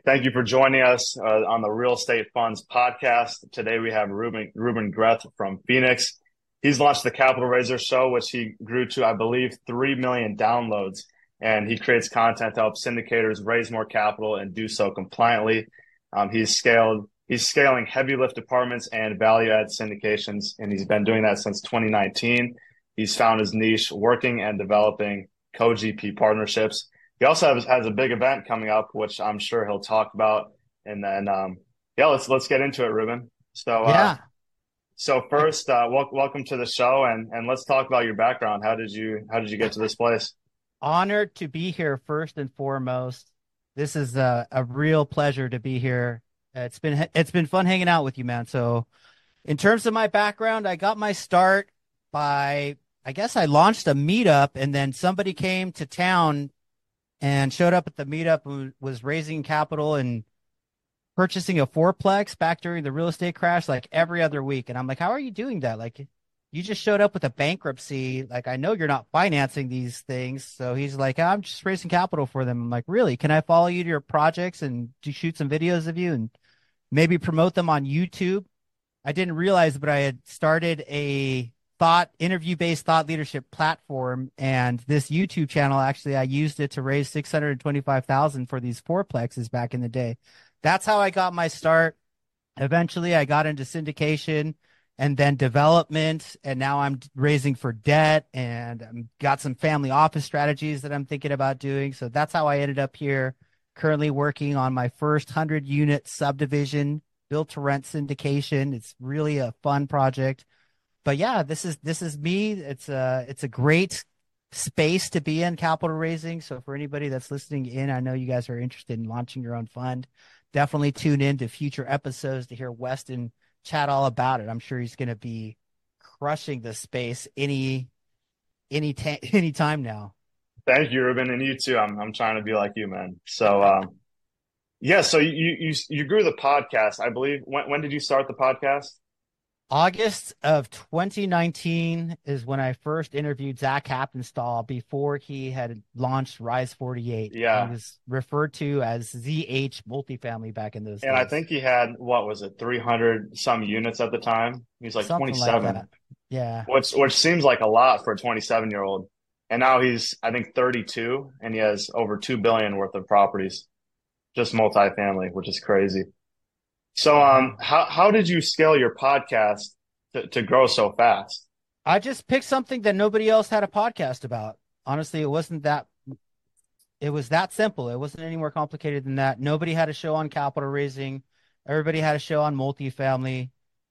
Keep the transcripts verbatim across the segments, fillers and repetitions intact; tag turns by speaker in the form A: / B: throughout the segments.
A: Thank you for joining us uh, on the Real Estate Funds podcast. Today we have Ruben Ruben Greth from Phoenix. He's launched the Capital Raiser Show, which he grew to, I believe, three million downloads. And he creates content to help syndicators raise more capital and do so compliantly. Um, he's scaled, he's scaling heavy lift departments and value add syndications, and he's been doing that since twenty nineteen. He's found his niche working and developing co-G P partnerships. He also has, has a big event coming up, which I'm sure he'll talk about. And then, um, yeah, let's let's get into it, Ruben. So, uh,
B: Yeah,
A: so first, uh, wel- welcome to the show, and and let's talk about your background. How did you how did you get to this place?
B: honored to be here first and foremost. This is a, a real pleasure to be here. It's been it's been fun hanging out with you, man. So, in terms of my background, I got my start by I guess I launched a meetup, and then somebody came to town and showed up at the meetup and was raising capital and purchasing a fourplex back during the real estate crash like every other week. And I'm like, how are you doing that? Like, you just showed up with a bankruptcy. Like, I know you're not financing these things. So he's like, I'm just raising capital for them. I'm like, really? Can I follow you to your projects and do shoot some videos of you and maybe promote them on YouTube? I didn't realize, but I had started a thought interview based thought leadership platform. And this YouTube channel, actually, I used it to raise six hundred twenty-five thousand for these fourplexes back in the day. That's how I got my start. Eventually, I got into syndication and then development. And now I'm raising for debt and um, got some family office strategies that I'm thinking about doing. So that's how I ended up here, currently working on my first one hundred unit subdivision built to rent syndication. It's really a fun project. But yeah, this is this is me. It's a it's a great space to be in, capital raising. So for anybody that's listening in, I know you guys are interested in launching your own fund. Definitely tune in to future episodes to hear Weston chat all about it. I'm sure he's going to be crushing the space any any ta- any time now.
A: Thank you, Ruben, and you too. I'm I'm trying to be like you, man. So, um, yeah. So you you you grew the podcast, I believe. When when did you start the podcast?
B: August of twenty nineteen is when I first interviewed Zach Happenstall before he had launched Rise forty-eight. He
A: Yeah,
B: was referred to as Z H Multifamily back in those
A: and I
B: days.
A: think he had, what was it, three hundred some units at the time. He was like
B: Something like
A: twenty-seven.
B: that. Yeah.
A: which which seems like a lot for a twenty-seven year old. And now he's, I think, thirty-two, and he has over two billion worth of properties, just multifamily, which is crazy. So,
B: Yeah.
A: um, how how did you scale your podcast to, to grow so fast?
B: I just picked something that nobody else had a podcast about. Honestly, it wasn't that it was that simple. It wasn't any more complicated than that. Nobody had a show on capital raising. Everybody had a show on multifamily.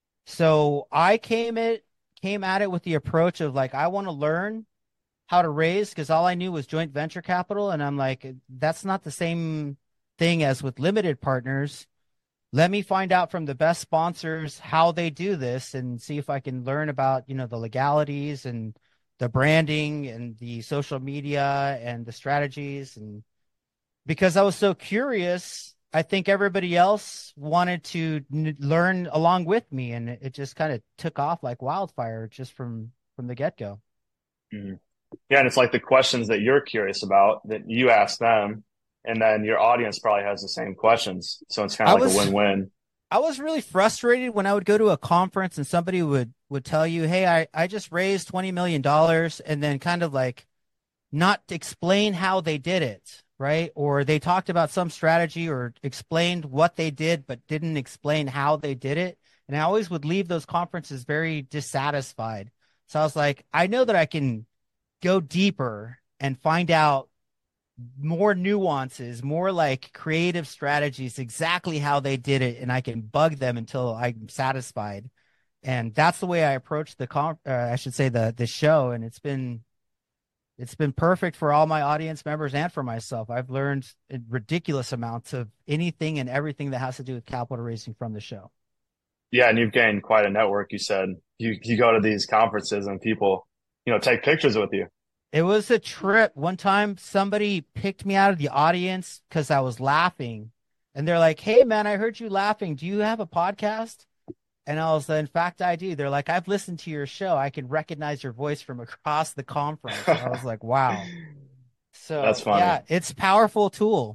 B: So I came it came at it with the approach of like I want to learn how to raise because all I knew was joint venture capital, and I'm like that's not the same thing as with limited partners. Let me find out from the best sponsors how they do this and see if I can learn about, you know, the legalities and the branding and the social media and the strategies. And because I was so curious, I think everybody else wanted to n- learn along with me, and it, it just kind of took off like wildfire just from from the get-go.
A: Mhm. Yeah, and it's like the questions that you're curious about that you ask them, and then your audience probably has the same questions. So it's kind of
B: I
A: like a
B: was
A: win-win.
B: I was really frustrated when I would go to a conference and somebody would would tell you, "Hey, I I just raised twenty million dollars," and then kind of like not explain how they did it, right? Or they talked about some strategy or explained what they did, but didn't explain how they did it. And I always would leave those conferences very dissatisfied. So I was like, I know that I can go deeper and find out more nuances, more like creative strategies, exactly how they did it. And I can bug them until I'm satisfied. And that's the way I approached the con, uh, I should say the the show. And it's been it's been perfect for all my audience members and for myself. I've learned ridiculous amounts of anything and everything that has to do with capital raising from the show.
A: Yeah, and you've gained quite a network. You said you you go to these conferences and people, you know, take pictures with you.
B: It was a trip. One time somebody picked me out of the audience because I was laughing. And they're like, "Hey man, I heard you laughing. Do you have a podcast?" And I was like, "In fact, I do." They're like, "I've listened to your show. I can recognize your voice from across the conference." I was like, wow.
A: That's
B: So
A: funny.
B: yeah, it's a powerful tool.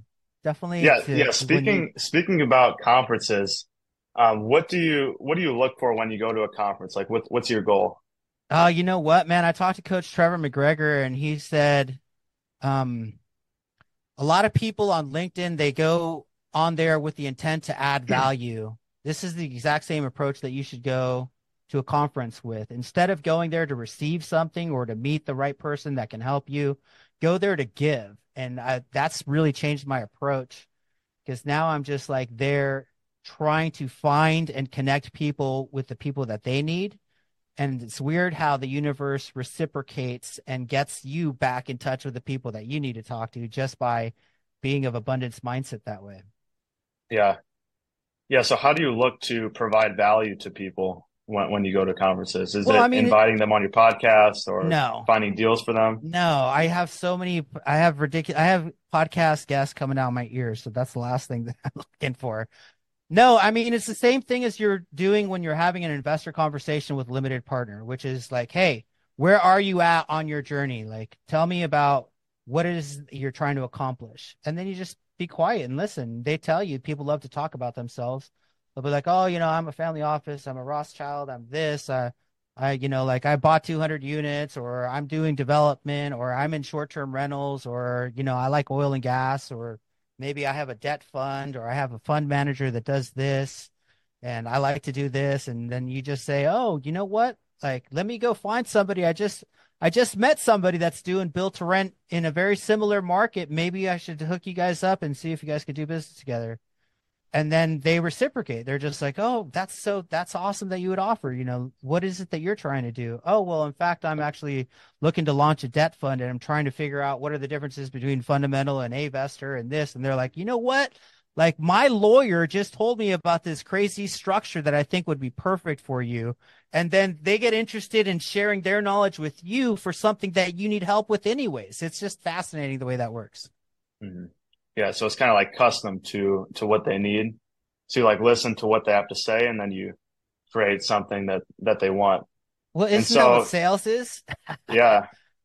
B: definitely
A: Yeah,
B: to
A: yeah.
B: when you
A: Speaking speaking about conferences, um, what do you what do you look for when you go to a conference? Like, what what's your goal?
B: oh, you know what, man? I talked to Coach Trevor McGregor, and he said, um, a lot of people on LinkedIn, they go on there with the intent to add value. This is the exact same approach that you should go to a conference with. Instead of going there to receive something or to meet the right person that can help you, go there to give. And I, that's really changed my approach because now I'm just like there trying to find and connect people with the people that they need. And it's weird how the universe reciprocates and gets you back in touch with the people that you need to talk to just by being of abundance mindset that way.
A: Yeah, yeah. So, how do you look to provide value to people when when you go to conferences? Is
B: Well, I
A: it
B: mean, it,
A: inviting them on your podcast or
B: no,
A: finding deals for them?
B: no, I have so many, I have ridiculous, I have podcast guests coming out of my ears. So that's the last thing that I'm looking for. No, I mean, it's the same thing as you're doing when you're having an investor conversation with limited partner, which is like, hey, where are you at on your journey? Like, tell me about what it is you're trying to accomplish. And then you just be quiet and listen. They tell you people love to talk about themselves. They'll be like, oh, you know, I'm a family office. I'm a Rothschild. I'm this. Uh, I, you know, like I bought two hundred units or I'm doing development or I'm in short-term rentals or, you know, I like oil and gas or maybe I have a debt fund or I have a fund manager that does this and I like to do this. And then you just say, oh, you know what? Like, let me go find somebody. I just, I just met somebody that's doing build to rent in a very similar market. Maybe I should hook you guys up and see if you guys could do business together. And then they reciprocate. They're just like, oh, that's so, that's awesome that you would offer. You know, what is it that you're trying to do? Oh, well, in fact, I'm actually looking to launch a debt fund and I'm trying to figure out what are the differences between fundamental and A-vestor and this. And they're like, you know what? Like my lawyer just told me about this crazy structure that I think would be perfect for you. And then they get interested in sharing their knowledge with you for something that you need help with anyways. It's just fascinating the way that works.
A: Hmm. Yeah, so it's kind of like custom to to what they need. So you like listen to what they have to say, and then you create something that that they want.
B: Well,
A: And
B: isn't that what
A: so,
B: sales is?
A: yeah,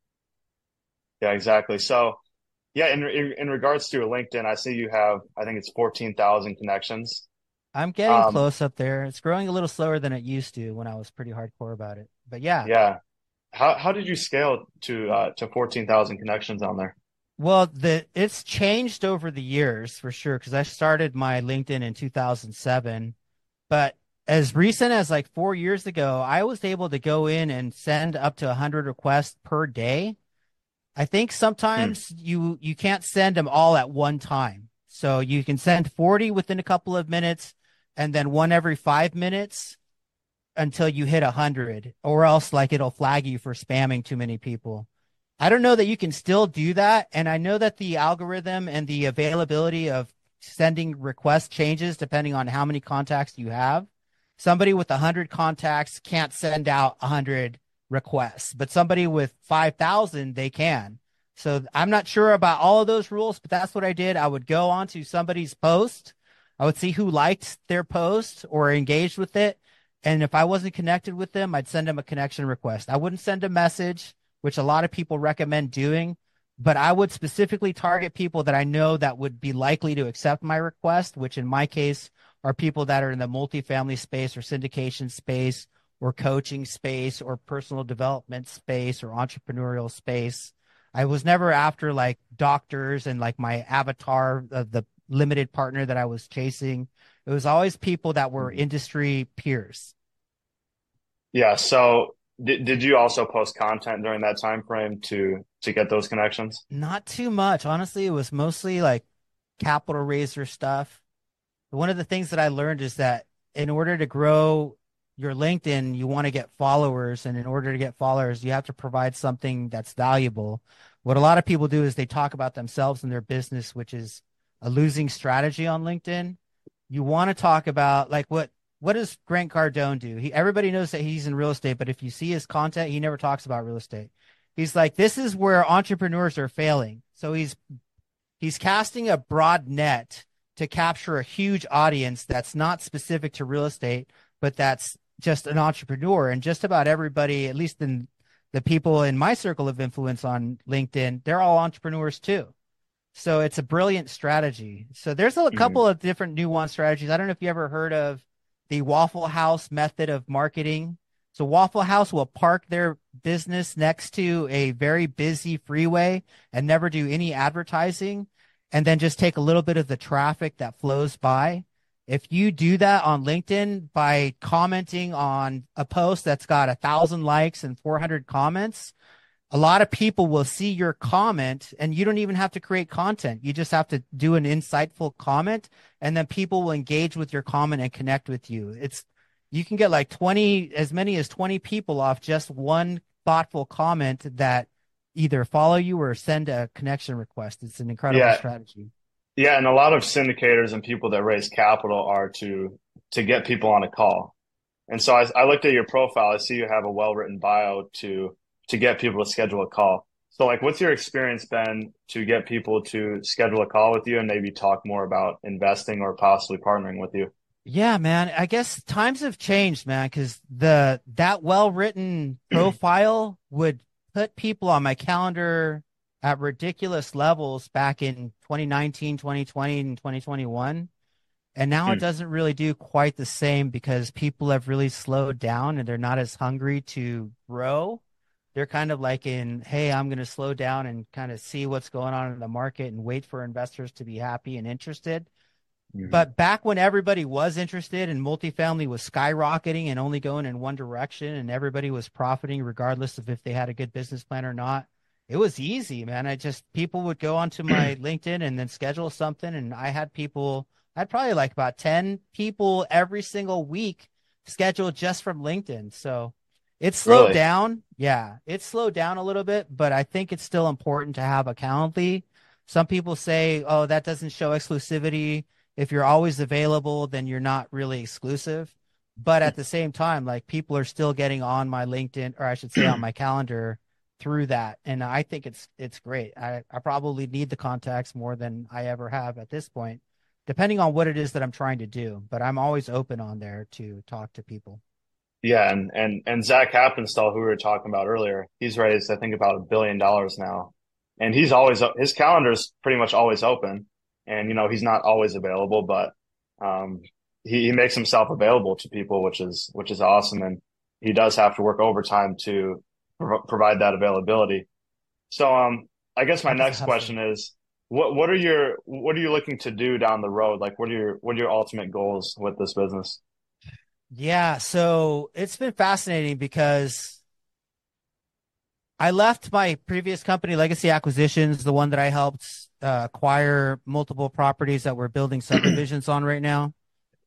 A: yeah, exactly. So, yeah, in in, in regards to your LinkedIn, I see you have, I think it's fourteen thousand connections.
B: I'm getting
A: Um,
B: close up there. It's growing a little slower than it used to when I was pretty hardcore about it. But yeah,
A: yeah. How how did you scale to uh to fourteen thousand connections on there?
B: well, the it's changed over the years for sure because I started my LinkedIn in two thousand seven, but as recent as like four years ago, I was able to go in and send up to one hundred requests per day. I think
A: Hmm.
B: sometimes you you can't send them all at one time. So you can send forty within a couple of minutes and then one every five minutes until you hit one hundred, or else like it'll flag you for spamming too many people. I don't know that you can still do that. And I know that the algorithm and the availability of sending request changes depending on how many contacts you have. Somebody with one hundred contacts can't send out one hundred requests, but somebody with five thousand, they can. So I'm not sure about all of those rules, but that's what I did. I would go onto somebody's post. I would see who liked their post or engaged with it. And if I wasn't connected with them, I'd send them a connection request. I wouldn't send a message, which a lot of people recommend doing, but I would specifically target people that I know that would be likely to accept my request, which in my case are people that are in the multifamily space or syndication space or coaching space or personal development space or entrepreneurial space. I was never after like doctors and like my avatar of the limited partner that I was chasing. It was always people that were
A: Mhm.
B: industry peers.
A: Yeah. So did did you also post content during that time frame to to get those connections?
B: Not too much. Honestly, it was mostly like capital raiser stuff. One of the things that I learned is that in order to grow your LinkedIn, you want to get followers. And in order to get followers, you have to provide something that's valuable. What a lot of people do is they talk about themselves and their business, which is a losing strategy on LinkedIn. You want to talk about like what what does Grant Cardone do? He everybody knows that he's in real estate, but if you see his content, he never talks about real estate. He's like, this is where entrepreneurs are failing. So he's he's casting a broad net to capture a huge audience that's not specific to real estate, but that's just an entrepreneur. And just about everybody, at least in the people in my circle of influence on LinkedIn, they're all entrepreneurs too. So it's a brilliant strategy. So there's a
A: Hmm.
B: couple of different nuanced strategies. I don't know if you ever heard of the Waffle House method of marketing. So Waffle House will park their business next to a very busy freeway and never do any advertising, and then just take a little bit of the traffic that flows by. If you do that on LinkedIn by commenting on a post that's got a thousand likes and four hundred comments, a lot of people will see your comment, and you don't even have to create content. You just have to do an insightful comment, and then people will engage with your comment and connect with you. It's, you can get like twenty, as many as twenty people off just one thoughtful comment that either follow you or send a connection request. It's an incredible
A: Yeah,
B: strategy.
A: yeah, and a lot of syndicators and people that raise capital are to to get people on a call. And so I, I looked at your profile. I see you have a well-written bio to to get people to schedule a call. So, like, what's your experience been to get people to schedule a call with you and maybe talk more about investing or possibly partnering with you?
B: Yeah, man. I guess times have changed, man, because the that well-written profile would put people on my calendar at ridiculous levels back in twenty nineteen, twenty twenty, and twenty twenty-one. And now it
A: Hmm.
B: doesn't really do quite the same because people have really slowed down and they're not as hungry to grow. They're kind of like in, hey, I'm going to slow down and kind of see what's going on in the market and wait for investors to be happy and interested.
A: Hmm.
B: But back when everybody was interested and multifamily was skyrocketing and only going in one direction and everybody was profiting regardless of if they had a good business plan or not, it was easy, man. I just, people would go onto my LinkedIn and then schedule something. And I had people, I'd probably like about ten people every single week scheduled just from LinkedIn. So it's slowed
A: Really?
B: down. Yeah, it's slowed down a little bit, but I think it's still important to have a Calendly. Some people say, oh, that doesn't show exclusivity. If you're always available, then you're not really exclusive. But at the same time, like people are still getting on my LinkedIn, or I should say on my calendar through that. And I think it's it's great. I, I probably need the contacts more than I ever have at this point, depending on what it is that I'm trying to do. But I'm always open on there to talk to people.
A: Yeah, and and and Zach Happenstall, who we were talking about earlier, he's raised I think about a billion dollars now, and he's always his calendar is pretty much always open, and you know he's not always available, but um, he he makes himself available to people, which is which is awesome, and he does have to work overtime to prov provide that availability. So um, I guess my
B: That's
A: next
B: awesome.
A: question is, what what are your what are you looking to do down the road? Like, what are your what are your ultimate goals with this business?
B: Yeah, so it's been fascinating because I left my previous company, Legacy Acquisitions, the one that I helped uh, acquire multiple properties that we're building subdivisions on right now.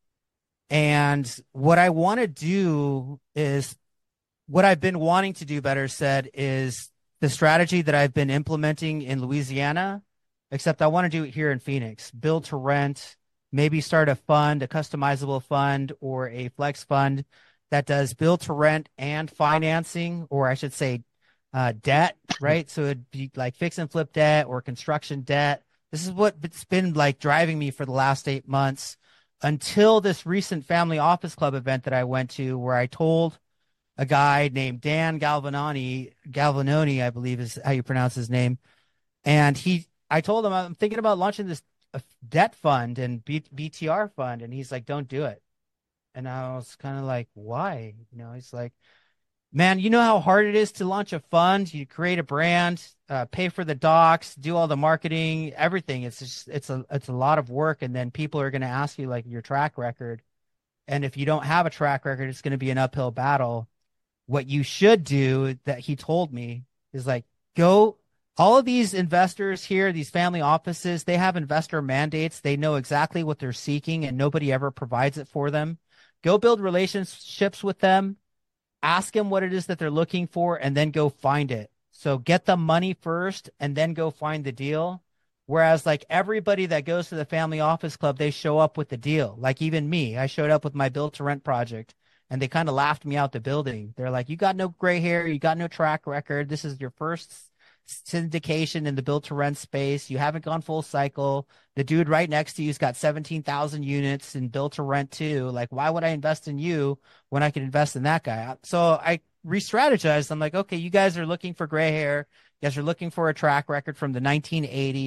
B: And what I want to do is what I've been wanting to do, better said, is the strategy that I've been implementing in Louisiana, except I want to do it here in Phoenix. Build to rent, maybe start a fund, a customizable fund or a flex fund that does build to rent and financing, or I should say uh, debt, right? So it'd be like fix and flip debt or construction debt. This is what it's been like driving me for the last eight months until this recent family office club event that I went to, where I told a guy named Dan Galvanoni, Galvanoni, I believe is how you pronounce his name. And he, I told him I'm thinking about launching this uh, debt fund and B, BTR fund, and he's like, "Don't do it." And I was kind of like, "Why?" You know, he's like, "Man, you know how hard it is to launch a fund. You create a brand, uh, pay for the docs, do all the marketing, everything. It's just, it's a, it's a lot of work, and then people are going to ask you like your track record, and if you don't have a track record, it's going to be an uphill battle. What you should do," that he told me, is like, go, all of these investors here, these family offices, they have investor mandates. They know exactly what they're seeking and nobody ever provides it for them. Go build relationships with them, ask them what it is that they're looking for, and then go find it. So get the money first and then go find the deal. Whereas, like everybody that goes to the family office club, they show up with the deal. Like even me, I showed up with my build to rent project and they kind of laughed me out the building. They're like, "You got no gray hair, you got no track record. This is your first syndication in the build to rent space. You haven't gone full cycle. The dude right next to you's got seventeen thousand units in build to rent too. Like, why would I invest in you when I can invest in that guy?" So I re-strategized. I'm like, okay, you guys are looking for gray hair. You guys are looking for a track record from the nineteen eighties.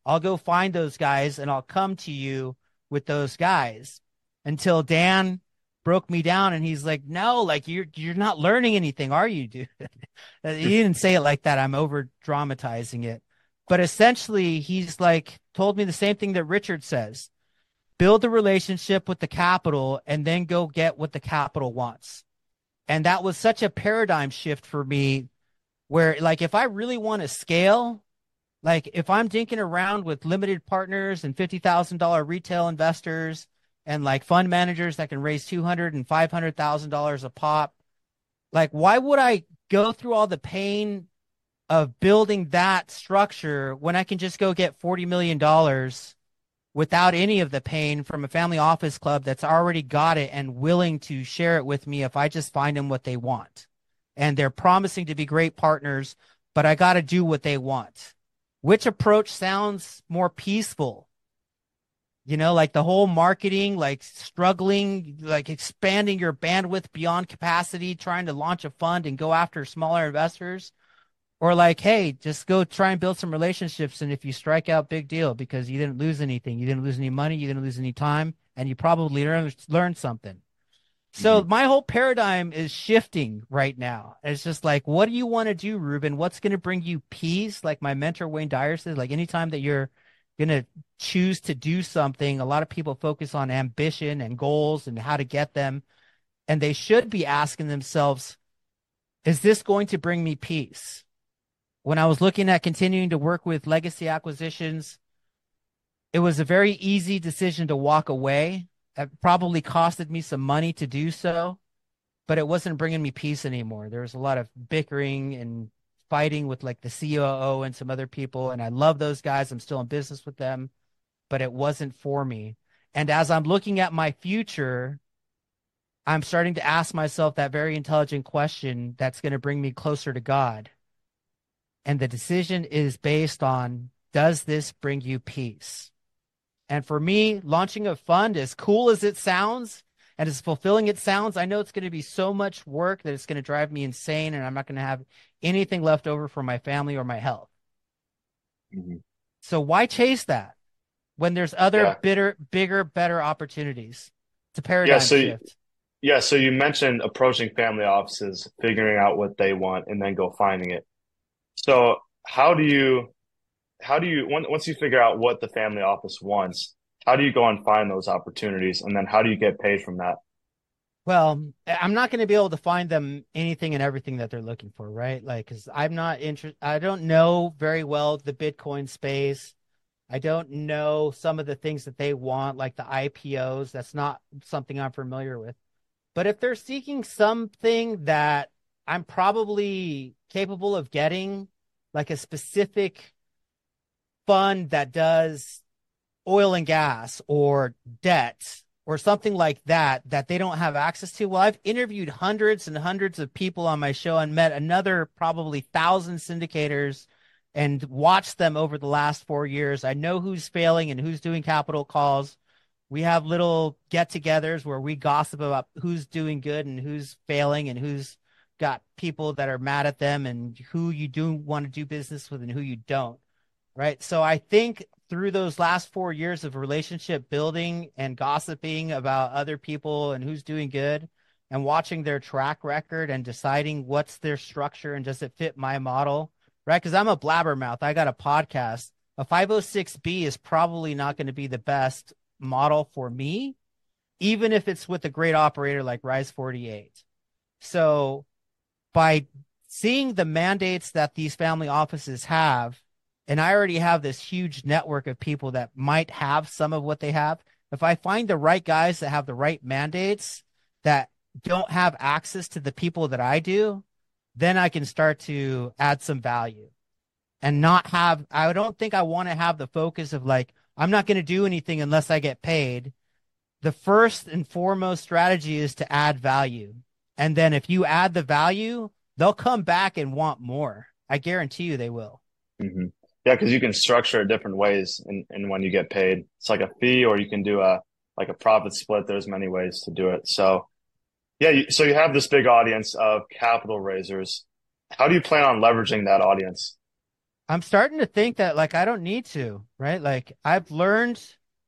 B: I'll go find those guys and I'll come to you with those guys. Until Dan broke me down and he's like, no, like you're you're not learning anything, are you, dude? He didn't say it like that. I'm over dramatizing it. But essentially, he's like told me the same thing that Richard says. Build a relationship with the capital and then go get what the capital wants. And that was such a paradigm shift for me where, like, if I really want to scale, like if I'm dinking around with limited partners and fifty thousand dollars retail investors and like fund managers that can raise two hundred thousand dollars and five hundred thousand dollars a pop, like, why would I go through all the pain of building that structure when I can just go get forty million dollars without any of the pain from a family office club that's already got it and willing to share it with me if I just find them what they want. And they're promising to be great partners, but I got to do what they want. Which approach sounds more peaceful? You know, like the whole marketing, like struggling, like expanding your bandwidth beyond capacity, trying to launch a fund and go after smaller investors. Or like, hey, just go try and build some relationships. And if you strike out, big deal, because you didn't lose anything. You didn't lose any money. You didn't lose any time. And you probably learned, learned something. So
A: Mm-hmm.
B: my whole paradigm is shifting right now. It's just like, what do you want to do, Ruben? What's going to bring you peace? Like my mentor, Wayne Dyer, says, like anytime that you're going to choose to do something, a lot of people focus on ambition and goals and how to get them. And they should be asking themselves, is this going to bring me peace? When I was looking at continuing to work with legacy acquisitions, it was a very easy decision to walk away. It probably costed me some money to do so, but it wasn't bringing me peace anymore. There was a lot of bickering and fighting with like the C O O and some other people. And I love those guys. I'm still in business with them, but it wasn't for me. And as I'm looking at my future, I'm starting to ask myself that very intelligent question that's going to bring me closer to God. And the decision is based on, does this bring you peace? And for me, launching a fund, as cool as it sounds and as fulfilling it sounds, I know it's going to be so much work that it's going to drive me insane and I'm not going to have anything left over for my family or my health.
A: Mm-hmm.
B: So why chase that when there's other
A: Yeah.
B: bitter, bigger, better opportunities? It's a
A: Yeah.
B: paradigm
A: So, you-
B: shift.
A: yeah. So you mentioned approaching family offices, figuring out what they want, and then go finding it. So how do you, how do you, once once you figure out what the family office wants, how do you go and find those opportunities? And then how do you get paid from that?
B: Well, I'm not going to be able to find them anything and everything that they're looking for, right? Like, because I'm not interested, I don't know very well the Bitcoin space. I don't know some of the things that they want, like the I P Os. That's not something I'm familiar with. But if they're seeking something that I'm probably capable of getting, like a specific fund that does oil and gas or debt or something like that that they don't have access to. Well, I've interviewed hundreds and hundreds of people on my show and met another probably thousand syndicators and watched them over the last four years. I know who's failing and who's doing capital calls. We have little get-togethers where we gossip about who's doing good and who's failing and who's got people that are mad at them and who you do want to do business with and who you don't. Right. So I think through those last four years of relationship building and gossiping about other people and who's doing good and watching their track record and deciding what's their structure and does it fit my model, right? Because I'm a blabbermouth. I got a podcast. A five oh six B is probably not going to be the best model for me, even if it's with a great operator like Rise forty-eight. So by seeing the mandates that these family offices have, and I already have this huge network of people that might have some of what they have. If I find the right guys that have the right mandates that don't have access to the people that I do, then I can start to add some value and not have, I don't think I want to have the focus of like, I'm not going to do anything unless I get paid. The first and foremost strategy is to add value. And then if you add the value, they'll come back and want more. I guarantee you they will.
A: Mm-hmm. Yeah, because you can structure it different ways and, and when you get paid. It's like a fee or you can do a like a profit split. There's many ways to do it. So yeah, you, so you have this big audience of capital raisers. How do you plan on leveraging that audience?
B: I'm starting to think that like I don't need to, right? Like I've learned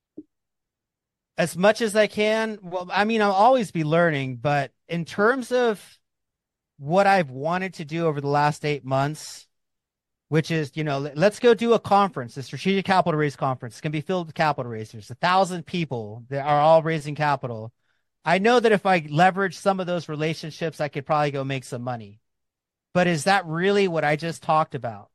B: as much as I can. Well, I mean, I'll always be learning, but in terms of what I've wanted to do over the last eight months, which is, you know, let's go do a conference, a strategic capital raise conference. It's going to be filled with capital raisers, a thousand people that are all raising capital. I know that if I leverage some of those relationships, I could probably go make some money. But is that really what I just talked about?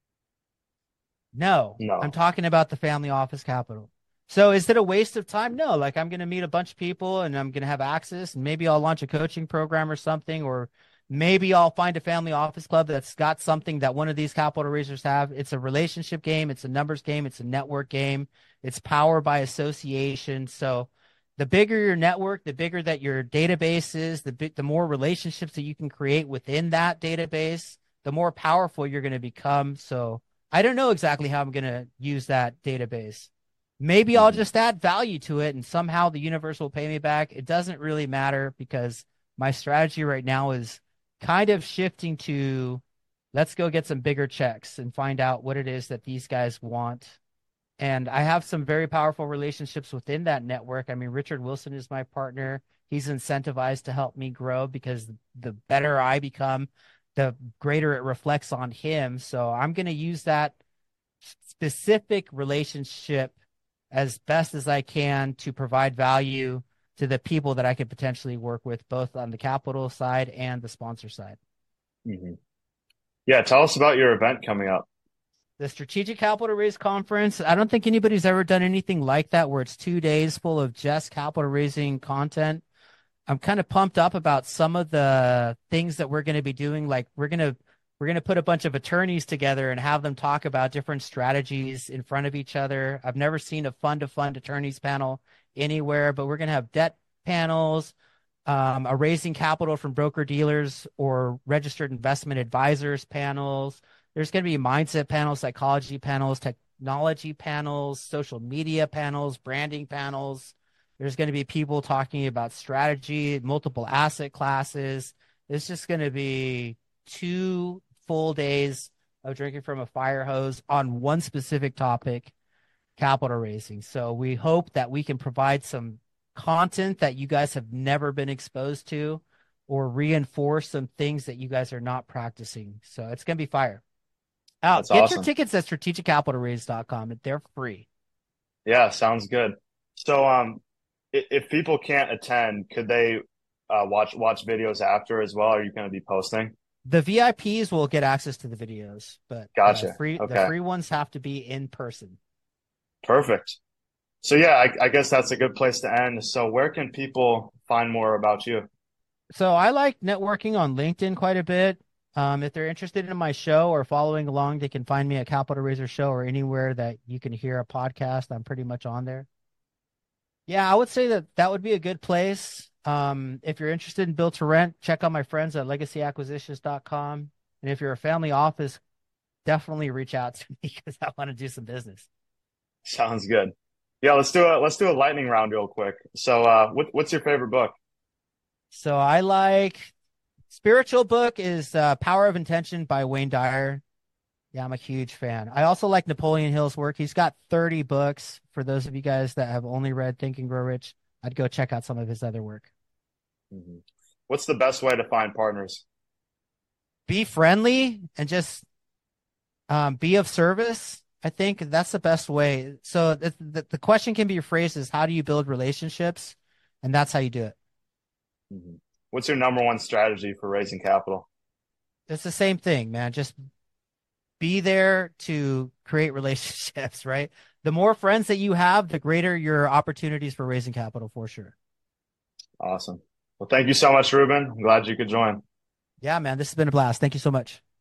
B: No, I'm
A: No.
B: talking about the family office capital. So is it a waste of time? No, like I'm going to meet a bunch of people and I'm going to have access and maybe I'll launch a coaching program or something, or maybe I'll find a family office club that's got something that one of these capital raisers have. It's a relationship game. It's a numbers game. It's a network game. It's power by association. So the bigger your network, the bigger that your database is, the big, the more relationships that you can create within that database, the more powerful you're going to become. So I don't know exactly how I'm going to use that database. Maybe I'll
A: Hmm.
B: just add value to it and somehow the universe will pay me back. It doesn't really matter because my strategy right now is kind of shifting to let's go get some bigger checks and find out what it is that these guys want. And I have some very powerful relationships within that network. I mean, Richard Wilson is my partner. He's incentivized to help me grow because the better I become, the greater it reflects on him. So I'm going to use that specific relationship as best as I can to provide value to the people that I could potentially work with, both on the capital side and the sponsor side.
A: Hmm. Yeah, tell us about your event coming up.
B: The Strategic Capital Raise Conference, I don't think anybody's ever done anything like that where it's two days full of just capital raising content. I'm kind of pumped up about some of the things that we're going to be doing. Like we're going to we're going to put a bunch of attorneys together and have them talk about different strategies in front of each other. I've never seen a fund to fund attorneys panel anywhere, but we're going to have debt panels, um, a raising capital from broker dealers or registered investment advisors panels. There's going to be mindset panels, psychology panels, technology panels, social media panels, branding panels. There's going to be people talking about strategy, multiple asset classes. It's just going to be two full days of drinking from a fire hose on one specific topic, capital raising. So we hope that we can provide some content that you guys have never been exposed to or reinforce some things that you guys are not practicing. So it's going to be fire. Out.
A: That's
B: Get your
A: awesome.
B: tickets at strategic capital raise dot com. They're free.
A: Yeah, sounds good. So, um, if, if people can't attend, could they uh, watch watch videos after as well? Are you going to be posting?
B: The V I Ps will get access to the videos, but uh,
A: Gotcha.
B: free the
A: Okay,
B: free ones have to be in person.
A: perfect. So yeah, I, I guess that's a good place to end. So where can people find more about you?
B: So I like networking on LinkedIn quite a bit. Um, if they're interested in my show or following along, they can find me at Capital Raiser Show or anywhere that you can hear a podcast. I'm pretty much on there. Yeah, I would say that that would be a good place. Um, if you're interested in build to rent, check out my friends at legacy acquisitions dot com. And if you're a family office, definitely reach out to me because I want to do some business.
A: Sounds good. Yeah, let's do a let's do a lightning round real quick. So, uh, what what's your favorite book?
B: So I like spiritual book is uh, Power of Intention by Wayne Dyer. Yeah, I'm a huge fan. I also like Napoleon Hill's work. He's got thirty books. For those of you guys that have only read Think and Grow Rich, I'd go check out some of his other work.
A: Mhm. What's the best way to find partners?
B: Be friendly and just um, be of service. I think that's the best way. So the, the, the question can be phrased as how do you build relationships? And that's how you do it.
A: Mhm. What's your number one strategy for raising capital?
B: It's the same thing, man. Just be there to create relationships, right? The more friends that you have, the greater your opportunities for raising capital for sure.
A: Awesome. Well, thank you so much, Ruben. I'm glad you could join.
B: Yeah, man, this has been a blast. Thank you so much.